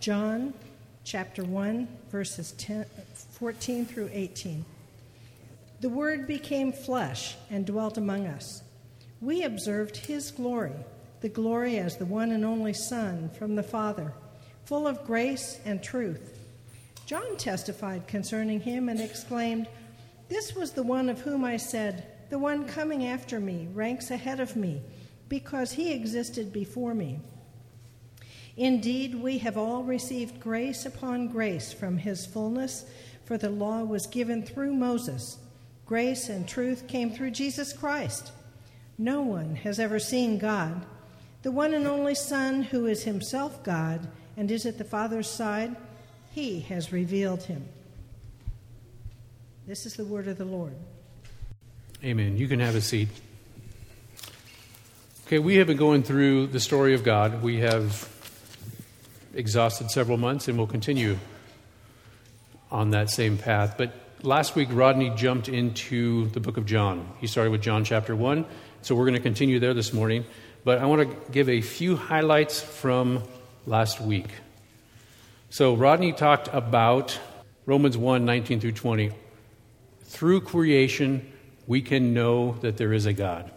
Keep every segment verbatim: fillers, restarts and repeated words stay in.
John chapter one, verses ten, fourteen through eighteen. The Word became flesh and dwelt among us. We observed his glory, the glory as the one and only Son from the Father, full of grace and truth. John testified concerning him and exclaimed, "This was the one of whom I said, 'The one coming after me ranks ahead of me, because he existed before me.' Indeed, we have all received grace upon grace from his fullness, for the law was given through Moses. Grace and truth came through Jesus Christ. No one has ever seen God. The one and only Son, who is himself God and is at the Father's side, he has revealed him." This is the word of the Lord. Amen. You can have a seat. Okay, we have been going through the story of God. We have exhausted several months, and we'll continue on that same path. But last week, Rodney jumped into the book of John. He started with John chapter one, so we're going to continue there this morning. But I want to give a few highlights from last week. So Rodney talked about Romans one, nineteen through twenty. Through creation, we can know that there is a God.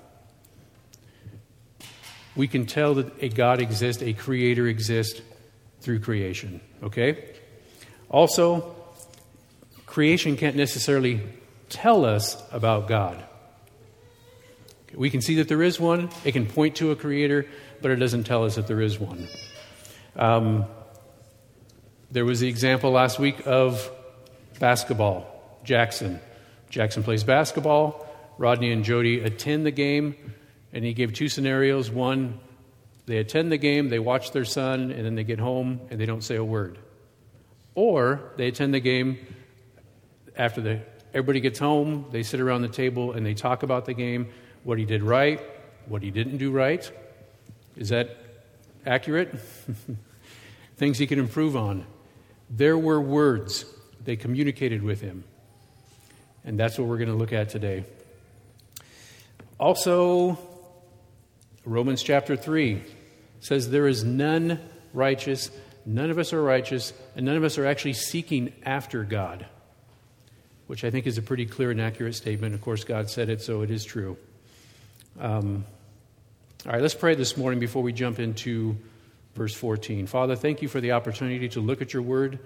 We can tell that a God exists, a creator exists through creation, okay? Also, creation can't necessarily tell us about God. We can see that there is one. It can point to a creator, but it doesn't tell us that there is one. Um, there was the example last week of basketball. Jackson. Jackson plays basketball. Rodney and Jody attend the game, and he gave two scenarios. One, they attend the game, they watch their son, and then they get home, and they don't say a word. Or they attend the game, after the everybody gets home, they sit around the table, and they talk about the game, what he did right, what he didn't do right. Is that accurate? Things he can improve on. There were words. They communicated with him. And that's what we're going to look at today. Also, Romans chapter three says there is none righteous, none of us are righteous, and none of us are actually seeking after God, which I think is a pretty clear and accurate statement. Of course, God said it, so it is true. Um, all right, let's pray this morning before we jump into verse fourteen. Father, thank you for the opportunity to look at your word.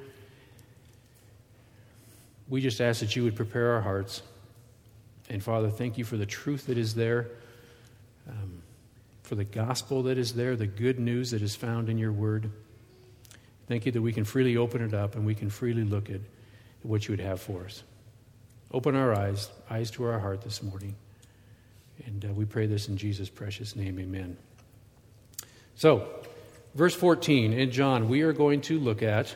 We just ask that you would prepare our hearts. And Father, thank you for the truth that is there, um, for the gospel that is there, the good news that is found in your word. Thank you that we can freely open it up and we can freely look at what you would have for us. Open our eyes, eyes to our heart this morning. And uh, we pray this in Jesus' precious name, amen. So, verse fourteen in John, we are going to look at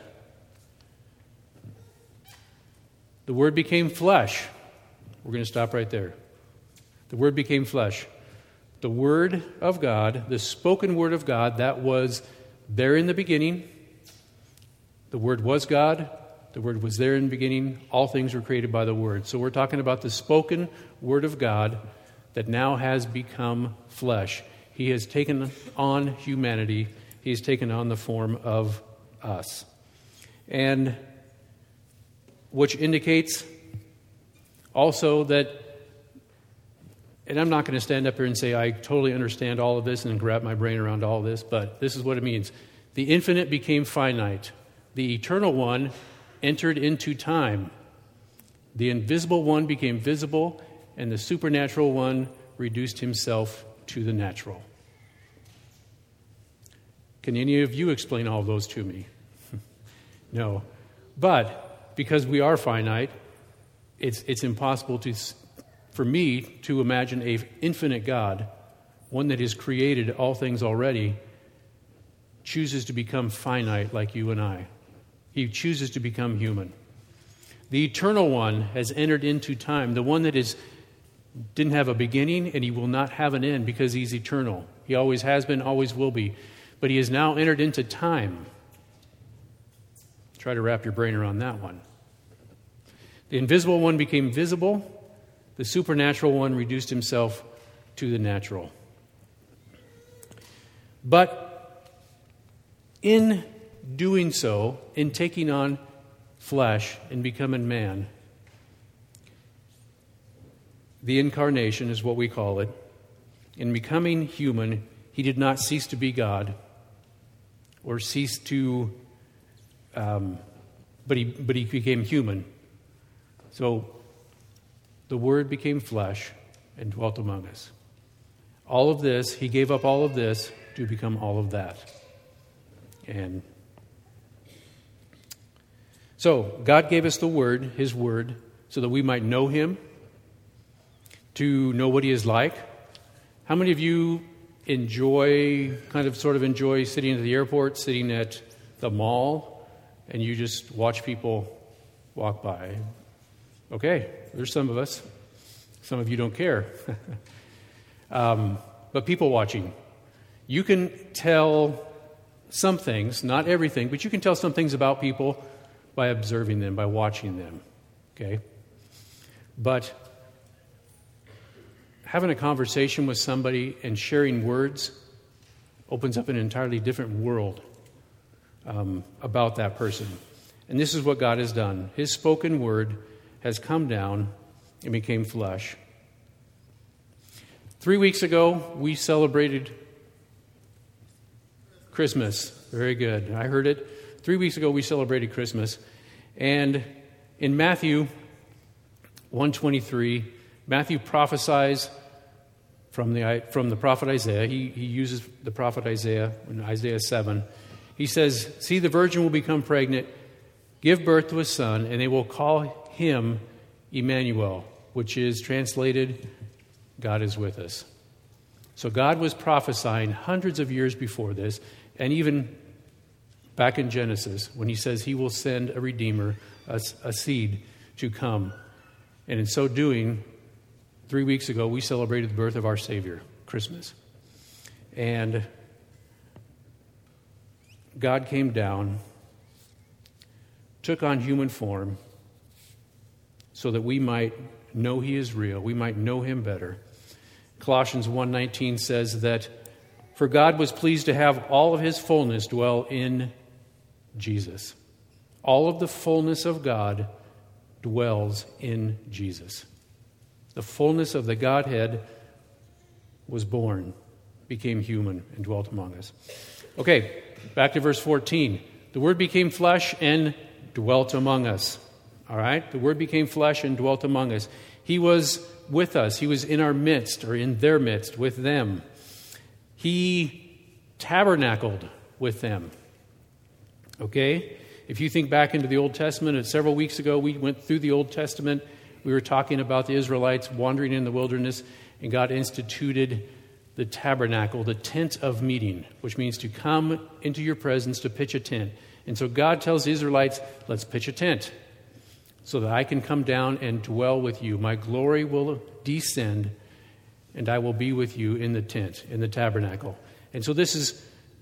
the Word became flesh. We're going to stop right there. The Word became flesh. The Word of God, the spoken Word of God, that was there in the beginning. The Word was God. The Word was there in the beginning. All things were created by the Word. So we're talking about the spoken Word of God that now has become flesh. He has taken on humanity. He has taken on the form of us. And which indicates also that, and I'm not going to stand up here and say I totally understand all of this and grab my brain around all of this, but this is what it means. The infinite became finite. The eternal one entered into time. The invisible one became visible, and the supernatural one reduced himself to the natural. Can any of you explain all those to me? No. But because we are finite, it's it's impossible to, for me to imagine an infinite God, one that has created all things already, chooses to become finite like you and I. He chooses to become human. The eternal one has entered into time, the one that is didn't have a beginning and he will not have an end because he's eternal. He always has been, always will be. But he has now entered into time. Try to wrap your brain around that one. The invisible one became visible. The supernatural one reduced himself to the natural. But in doing so, in taking on flesh and becoming man, the incarnation is what we call it, in becoming human, he did not cease to be God or cease to, um, but he but he became human. So the Word became flesh and dwelt among us. All of this, he gave up all of this to become all of that. And so God gave us the Word, his Word, so that we might know him, to know what he is like. How many of you enjoy, kind of sort of enjoy sitting at the airport, sitting at the mall, and you just watch people walk by? Okay, there's some of us. Some of you don't care. um, but people watching. You can tell some things, not everything, but you can tell some things about people by observing them, by watching them. Okay? But having a conversation with somebody and sharing words opens up an entirely different world um, about that person. And this is what God has done. His spoken word has come down and became flesh. Three weeks ago, we celebrated Christmas. Very good. I heard it. Three weeks ago, we celebrated Christmas. And in Matthew one twenty-three, Matthew prophesies from the from the prophet Isaiah. He, he uses the prophet Isaiah in Isaiah seven. He says, "See, the virgin will become pregnant, give birth to a son, and they will call him Emmanuel," which is translated, God is with us. So God was prophesying hundreds of years before this, and even back in Genesis, when he says he will send a redeemer, a, a seed to come. And in so doing, three weeks ago, we celebrated the birth of our Savior, Christmas. And God came down, took on human form, so that we might know he is real, we might know him better. Colossians one nineteen says that, "For God was pleased to have all of his fullness dwell in Jesus." All of the fullness of God dwells in Jesus. The fullness of the Godhead was born, became human, and dwelt among us. Okay, back to verse fourteen. The Word became flesh and dwelt among us. All right? The Word became flesh and dwelt among us. He was with us. He was in our midst, or in their midst, with them. He tabernacled with them. Okay? If you think back into the Old Testament, several weeks ago we went through the Old Testament. We were talking about the Israelites wandering in the wilderness, and God instituted the tabernacle, the tent of meeting, which means to come into your presence to pitch a tent. And so God tells the Israelites, let's pitch a tent so that I can come down and dwell with you. My glory will descend, and I will be with you in the tent, in the tabernacle. And so this is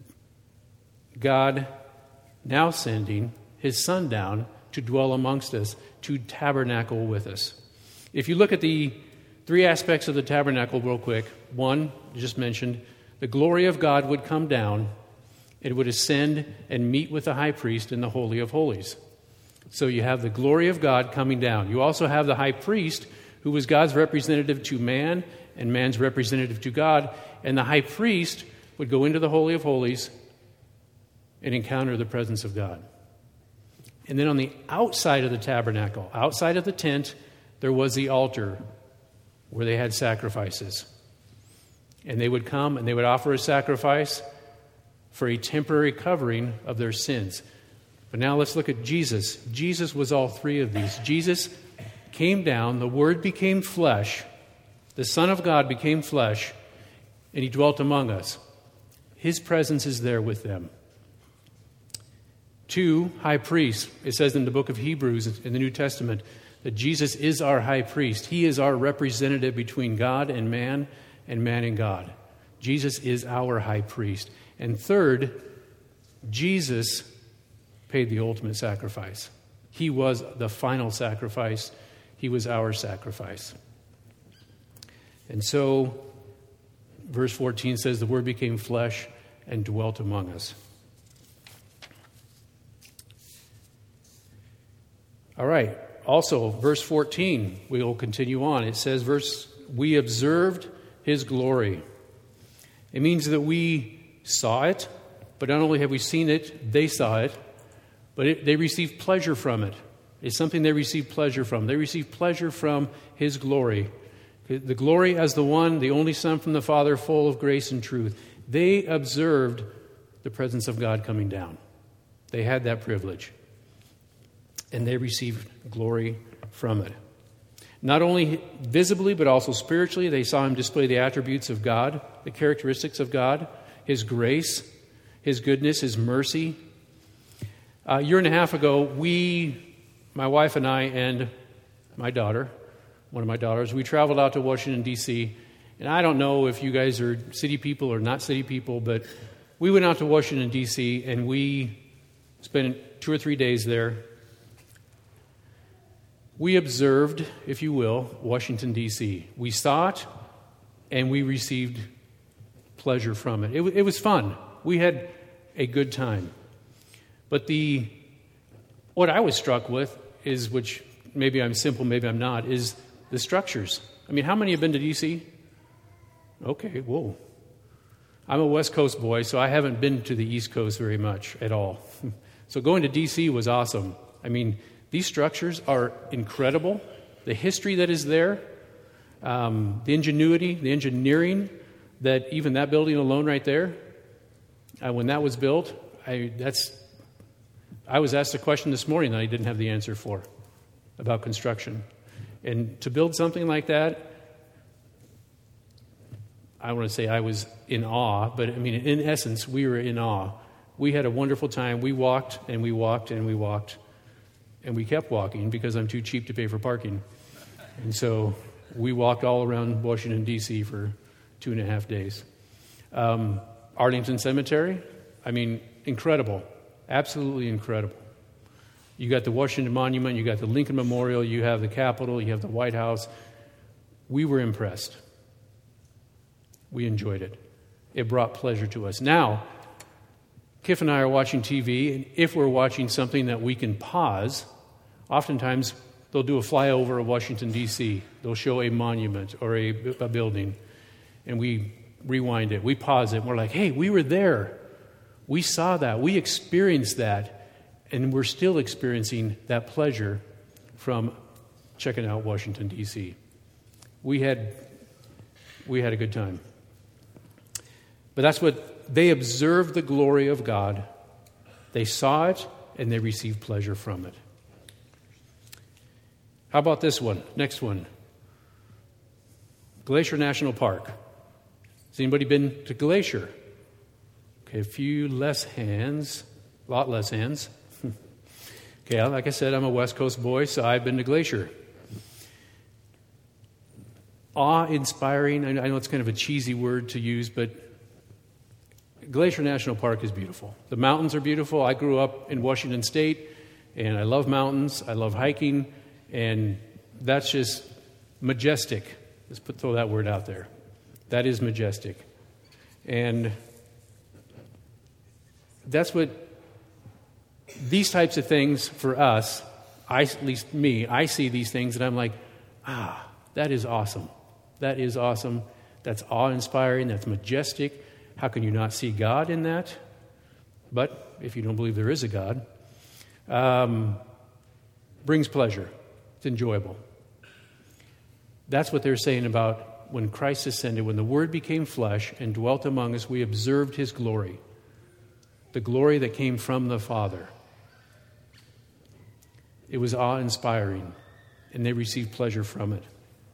God now sending his Son down to dwell amongst us, to tabernacle with us. If you look at the three aspects of the tabernacle real quick, one, just mentioned, the glory of God would come down. It would ascend and meet with the high priest in the Holy of Holies. So you have the glory of God coming down. You also have the high priest, who was God's representative to man and man's representative to God. And the high priest would go into the Holy of Holies and encounter the presence of God. And then on the outside of the tabernacle, outside of the tent, there was the altar where they had sacrifices. And they would come and they would offer a sacrifice for a temporary covering of their sins. But now let's look at Jesus. Jesus was all three of these. Jesus came down, the Word became flesh, the Son of God became flesh, and he dwelt among us. His presence is there with them. Two, high priest. It says in the book of Hebrews in the New Testament that Jesus is our high priest. He is our representative between God and man and man and God. Jesus is our high priest. And third, Jesus paid the ultimate sacrifice. He was the final sacrifice. He was our sacrifice. And so, verse fourteen says, the Word became flesh and dwelt among us. All right. Also, verse fourteen, we will continue on. It says, verse, we observed his glory. It means that we saw it, but not only have we seen it, they saw it, but it, they received pleasure from it. It's something they received pleasure from. They received pleasure from his glory. The glory as the one, the only Son from the Father, full of grace and truth. They observed the presence of God coming down. They had that privilege. And they received glory from it. Not only visibly, but also spiritually, they saw him display the attributes of God, the characteristics of God, his grace, his goodness, his mercy. A year and a half ago, we, my wife and I, and my daughter, one of my daughters, we traveled out to Washington, D C, and I don't know if you guys are city people or not city people, but we went out to Washington, D C, and we spent two or three days there. We observed, if you will, Washington, D C. We saw it, and we received pleasure from it. It, it was fun. We had a good time. But the what I was struck with is, which maybe I'm simple, maybe I'm not, is the structures. I mean, how many have been to D C? Okay, whoa. I'm a West Coast boy, so I haven't been to the East Coast very much at all. So going to D C was awesome. I mean, these structures are incredible. The history that is there, um, the ingenuity, the engineering, that even that building alone right there, uh, when that was built, I, that's, I was asked a question this morning that I didn't have the answer for about construction. And to build something like that, I want to say I was in awe, but I mean, in essence, we were in awe. We had a wonderful time. We walked and we walked and we walked. And we kept walking because I'm too cheap to pay for parking. And so we walked all around Washington, D C for two and a half days. Um, Arlington Cemetery, I mean, incredible. Absolutely incredible. You got the Washington Monument, you got the Lincoln Memorial, you have the Capitol, you have the White House. We were impressed. We enjoyed it. It brought pleasure to us. Now, Kif and I are watching T V, and if we're watching something that we can pause, oftentimes they'll do a flyover of Washington, D C. They'll show a monument or a, a building, and we rewind it. We pause it, and we're like, hey, we were there. We saw that. We experienced that, and we're still experiencing that pleasure from checking out Washington, D C. We had, we had a good time. But that's what they observed the glory of God. They saw it, and they received pleasure from it. How about this one? Next one. Glacier National Park. Has anybody been to Glacier? Okay, a few less hands. A lot less hands. Okay, like I said, I'm a West Coast boy, so I've been to Glacier. Awe-inspiring. I know it's kind of a cheesy word to use, but Glacier National Park is beautiful. The mountains are beautiful. I grew up in Washington State, and I love mountains. I love hiking, and that's just majestic. Let's put throw that word out there. That is majestic. And that's what these types of things for us, I, at least me, I see these things and I'm like, ah, that is awesome. That is awesome. That's awe-inspiring. That's majestic. How can you not see God in that? But if you don't believe there is a God, um, brings pleasure. It's enjoyable. That's what they're saying about when Christ ascended, when the Word became flesh and dwelt among us, we observed His glory, the glory that came from the Father. It was awe-inspiring, and they received pleasure from it.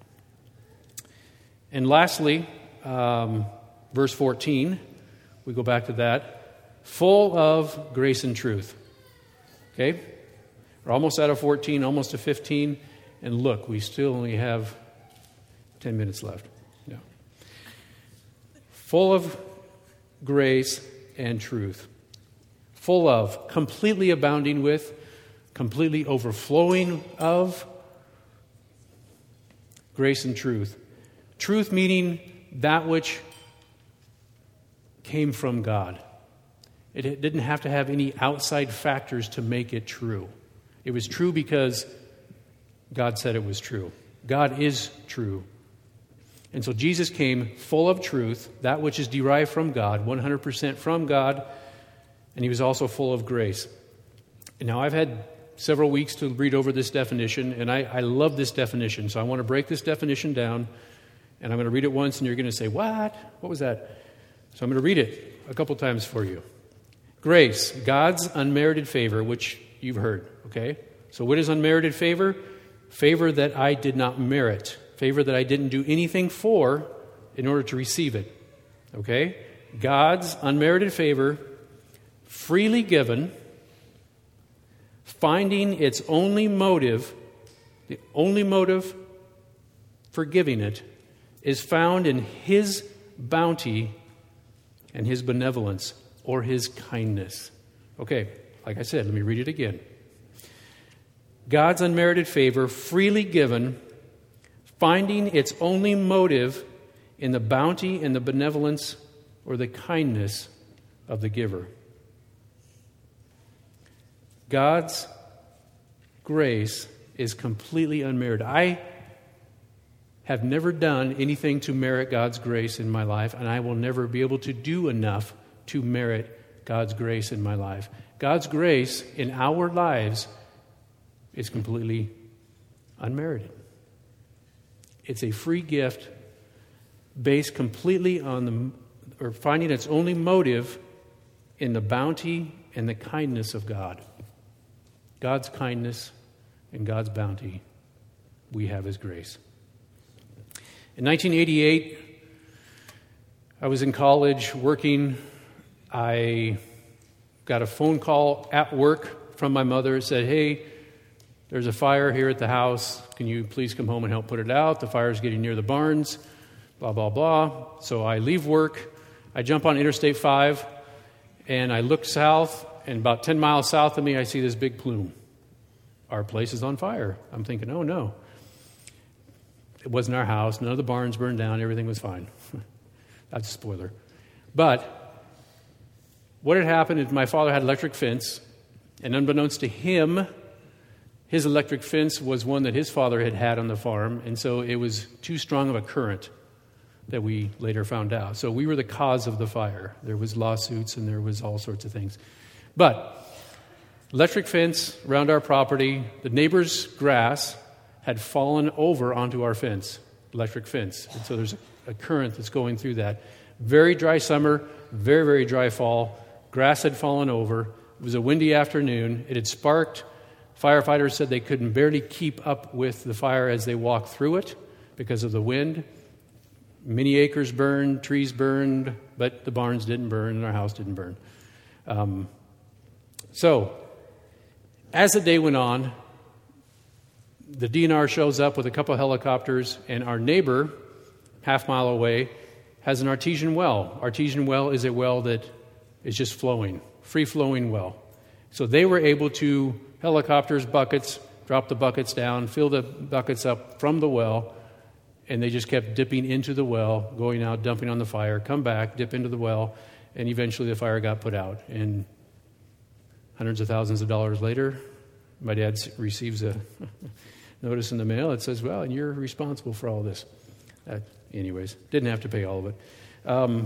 And lastly, um, verse fourteen, we go back to that, full of grace and truth. Okay? We're almost out of fourteen, almost to fifteen, and look, we still only have ten minutes left. Yeah. Full of grace and truth. Full of, completely abounding with, completely overflowing of grace and truth. Truth meaning that which came from God. It didn't have to have any outside factors to make it true. It was true because God said it was true. God is true. And so Jesus came full of truth, that which is derived from God, one hundred percent from God, and he was also full of grace. And now I've had several weeks to read over this definition, and I, I love this definition. So I want to break this definition down, and I'm going to read it once, and you're going to say, what? What was that? So I'm going to read it a couple times for you. Grace, God's unmerited favor, which you've heard, okay? So what is unmerited favor? Favor that I did not merit. Favor that I didn't do anything for in order to receive it, okay? God's unmerited favor, freely given, finding its only motive, the only motive for giving it, is found in his bounty and his benevolence, or his kindness. Okay, like I said, let me read it again. God's unmerited favor, freely given, finding its only motive in the bounty and the benevolence or the kindness of the giver. God's grace is completely unmerited. I have never done anything to merit God's grace in my life, and I will never be able to do enough to merit God's grace in my life. God's grace in our lives is completely unmerited. It's a free gift based completely on the, or finding its only motive in the bounty and the kindness of God. God's kindness and God's bounty, we have his grace. In nineteen eighty-eight, I was in college working. I got a phone call at work from my mother. It said, hey, there's a fire here at the house. Can you please come home and help put it out? The fire's getting near the barns, blah, blah, blah. So I leave work. I jump on Interstate five, and I look south, and about ten miles south of me, I see this big plume. Our place is on fire. I'm thinking, oh, no. It wasn't our house. None of the barns burned down. Everything was fine. That's a spoiler. But what had happened is my father had electric fence, and unbeknownst to him, his electric fence was one that his father had had on the farm, and so it was too strong of a current that we later found out. So we were the cause of the fire. There was lawsuits and there was all sorts of things. But electric fence around our property, the neighbor's grass had fallen over onto our fence, electric fence. And so there's a, a current that's going through that. Very dry summer, very, very dry fall. Grass had fallen over. It was a windy afternoon. It had sparked. Firefighters said they couldn't barely keep up with the fire as they walked through it because of the wind. Many acres burned, trees burned, but the barns didn't burn and our house didn't burn. Um, so, as the day went on, the D N R shows up with a couple of helicopters, and our neighbor, half mile away, has an artesian well. Artesian well is a well that is just flowing, free-flowing well. So they were able to, helicopters, buckets, drop the buckets down, fill the buckets up from the well, and they just kept dipping into the well, going out, dumping on the fire, come back, dip into the well, and eventually the fire got put out. And hundreds of thousands of dollars later, my dad receives a notice in the mail. It says, well, and you're responsible for all this. Uh, anyways, didn't have to pay all of it. Um,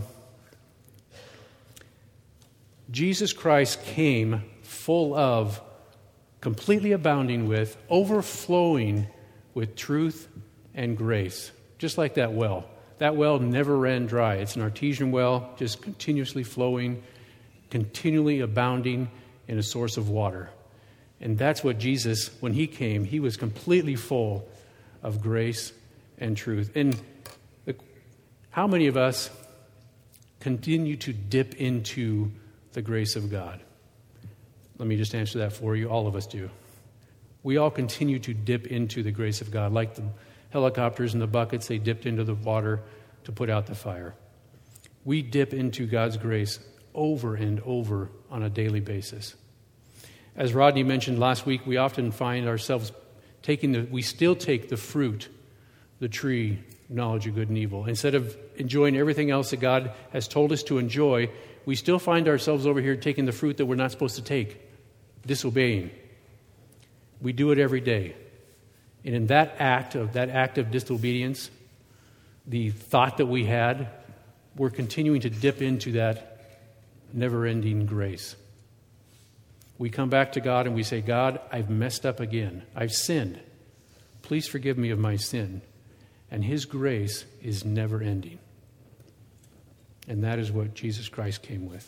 Jesus Christ came full of, completely abounding with, overflowing with truth and grace, just like that well. That well never ran dry. It's an artesian well, just continuously flowing, continually abounding in a source of water. And that's what Jesus, when he came, he was completely full of grace and truth. And the, how many of us continue to dip into the grace of God? Let me just answer that for you. All of us do. We all continue to dip into the grace of God. Like the helicopters and the buckets, they dipped into the water to put out the fire. We dip into God's grace over and over on a daily basis. As Rodney mentioned last week, we often find ourselves taking the, we still take the fruit, the tree, knowledge of good and evil. Instead of enjoying everything else that God has told us to enjoy, we still find ourselves over here taking the fruit that we're not supposed to take, disobeying. We do it every day. And in that act of that act of disobedience, the thought that we had, we're continuing to dip into that never-ending grace. We come back to God and we say, God, I've messed up again. I've sinned. Please forgive me of my sin. And His grace is never-ending. And that is what Jesus Christ came with.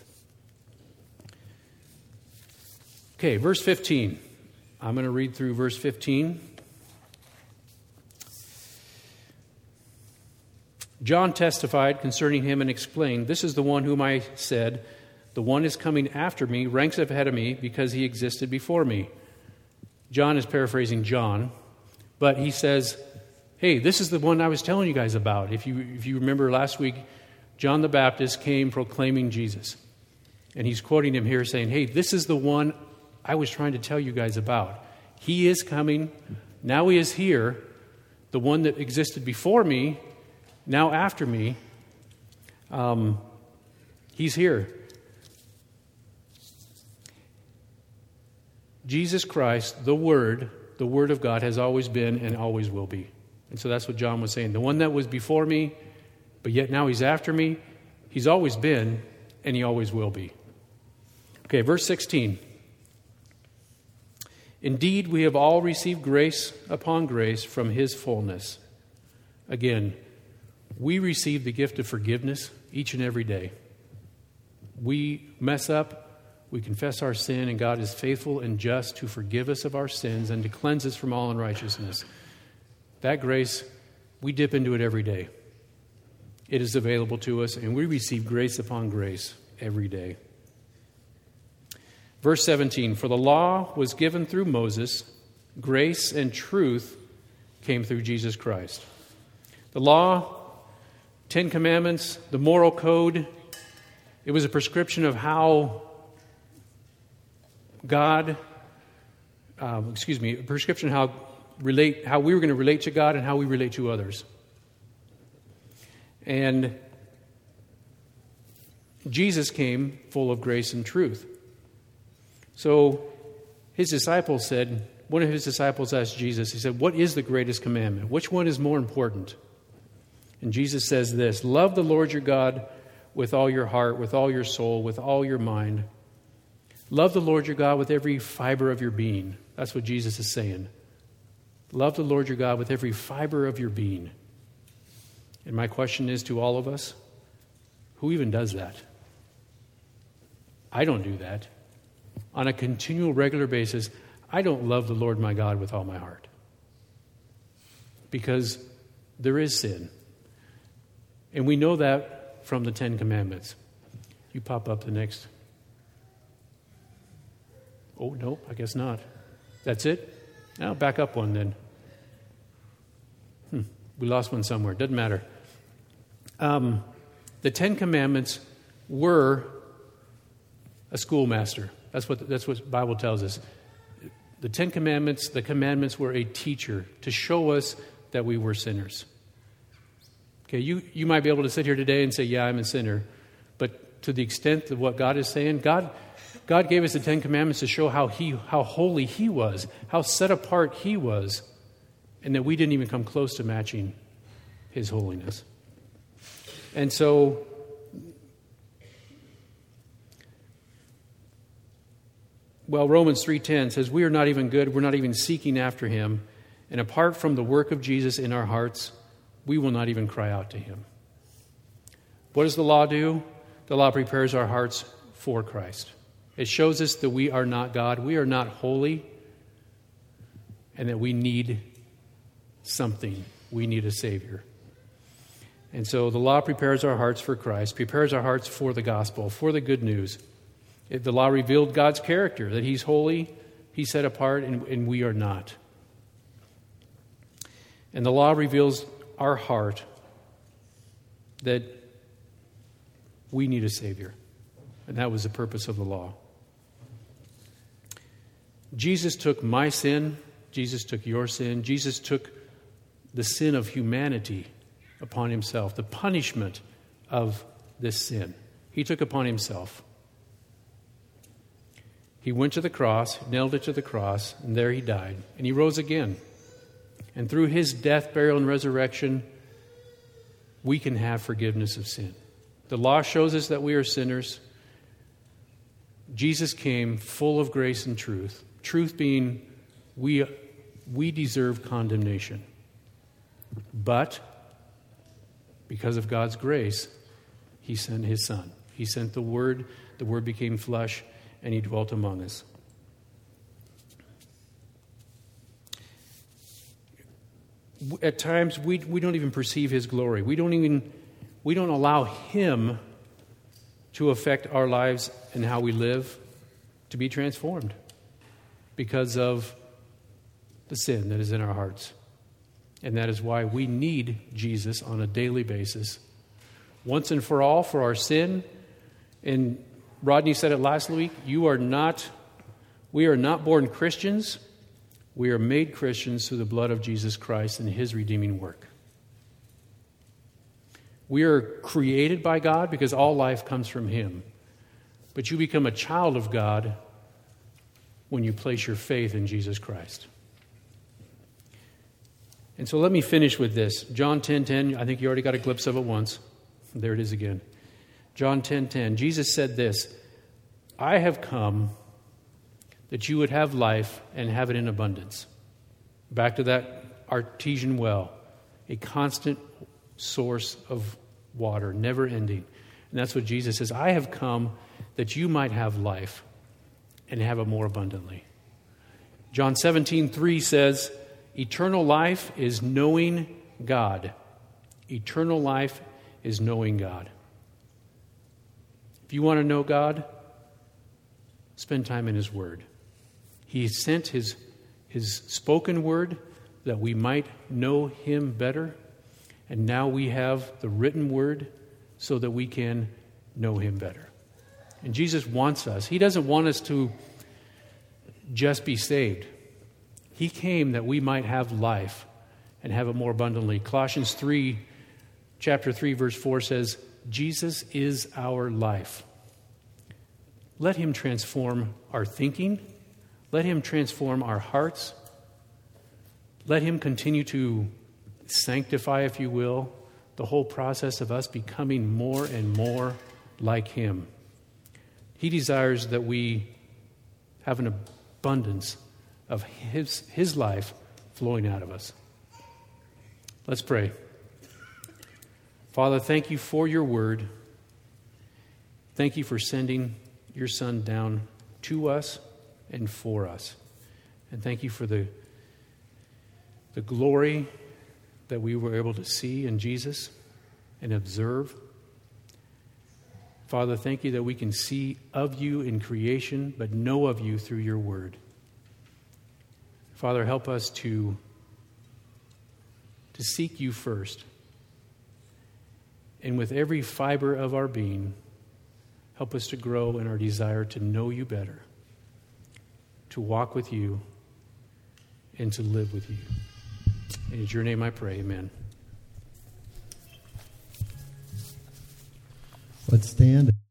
Okay, verse fifteen. I'm going to read through verse fifteen. John testified concerning him and explained, this is the one whom I said, the one is coming after me, ranks ahead of me, because he existed before me. John is paraphrasing John, but he says, hey, this is the one I was telling you guys about. If you if you remember last week, John the Baptist came proclaiming Jesus. And he's quoting him here saying, hey, this is the one I was trying to tell you guys about. He is coming. Now he is here. The one that existed before me, now after me, um, he's here. Jesus Christ, the Word, the Word of God, has always been and always will be. And so that's what John was saying. The one that was before me, but yet now he's after me, he's always been and he always will be. Okay, verse sixteen. Indeed, we have all received grace upon grace from His fullness. Again, we receive the gift of forgiveness each and every day. We mess up, we confess our sin, and God is faithful and just to forgive us of our sins and to cleanse us from all unrighteousness. That grace, we dip into it every day. It is available to us, and we receive grace upon grace every day. Verse seventeen, for the law was given through Moses, grace and truth came through Jesus Christ. The law, Ten Commandments, the moral code, it was a prescription of how God, um, excuse me, a prescription of how relate, how we were going to relate to God and how we relate to others. And Jesus came full of grace and truth. So His disciples said, one of His disciples asked Jesus, he said, what is the greatest commandment? Which one is more important? And Jesus says this, love the Lord your God with all your heart, with all your soul, with all your mind. Love the Lord your God with every fiber of your being. That's what Jesus is saying. Love the Lord your God with every fiber of your being. And my question is to all of us, who even does that? I don't do that. On a continual, regular basis, I don't love the Lord my God with all my heart. Because there is sin. And we know that from the Ten Commandments. You pop up the next. Oh, nope, I guess not. That's it? Now back up one then. Hmm, we lost one somewhere. Doesn't matter. Um, the Ten Commandments were a schoolmaster. That's what that's what the Bible tells us. The Ten Commandments, the commandments were a teacher to show us that we were sinners. Okay, you, you might be able to sit here today and say, yeah, I'm a sinner. But to the extent of what God is saying, God God gave us the Ten Commandments to show how he how holy He was, how set apart He was, and that we didn't even come close to matching His holiness. And so well, Romans three ten says, we are not even good, we're not even seeking after Him, and apart from the work of Jesus in our hearts, we will not even cry out to Him. What does the law do? The law prepares our hearts for Christ. It shows us that we are not God, we are not holy, and that we need something. We need a Savior. And so the law prepares our hearts for Christ, prepares our hearts for the gospel, for the good news. It, the law revealed God's character, that He's holy, He's set apart, and, and we are not. And the law reveals our heart that we need a Savior. And that was the purpose of the law. Jesus took my sin. Jesus took your sin. Jesus took the sin of humanity upon Himself, the punishment of this sin. He took upon Himself. He went to the cross, nailed it to the cross, and there he died. And he rose again. And through his death, burial, and resurrection, we can have forgiveness of sin. The law shows us that we are sinners. Jesus came full of grace and truth. Truth being, we, we deserve condemnation. But because of God's grace, he sent his Son. He sent the Word. The Word became flesh, and he dwelt among us. At times, we, we don't even perceive his glory. We don't even, we don't allow him to affect our lives and how we live to be transformed because of the sin that is in our hearts. And that is why we need Jesus on a daily basis, once and for all, for our sin. And Rodney said it last week, you are not, we are not born Christians. We are made Christians through the blood of Jesus Christ and his redeeming work. We are created by God because all life comes from him. But you become a child of God when you place your faith in Jesus Christ. And so let me finish with this. John ten ten, I think you already got a glimpse of it once. There it is again. John ten ten, Jesus said this, I have come that you would have life and have it in abundance. Back to that artesian well, a constant source of water, never ending. And that's what Jesus says, I have come that you might have life and have it more abundantly. John seventeen three says, eternal life is knowing God. Eternal life is knowing God. If you want to know God, spend time in his word. He sent his, his spoken word that we might know him better. And now we have the written word so that we can know him better. And Jesus wants us. He doesn't want us to just be saved. He came that we might have life and have it more abundantly. Colossians three, chapter three, verse four says, Jesus is our life. Let him transform our thinking. Let him transform our hearts. Let him continue to sanctify, if you will, the whole process of us becoming more and more like him. He desires that we have an abundance of his, his life flowing out of us. Let's pray. Father, thank you for your word. Thank you for sending your Son down to us and for us. And thank you for the, the glory that we were able to see in Jesus and observe. Father, thank you that we can see of you in creation, but know of you through your word. Father, help us to, to seek you first. And with every fiber of our being, help us to grow in our desire to know you better, to walk with you, and to live with you. In your name I pray, amen. Let's stand.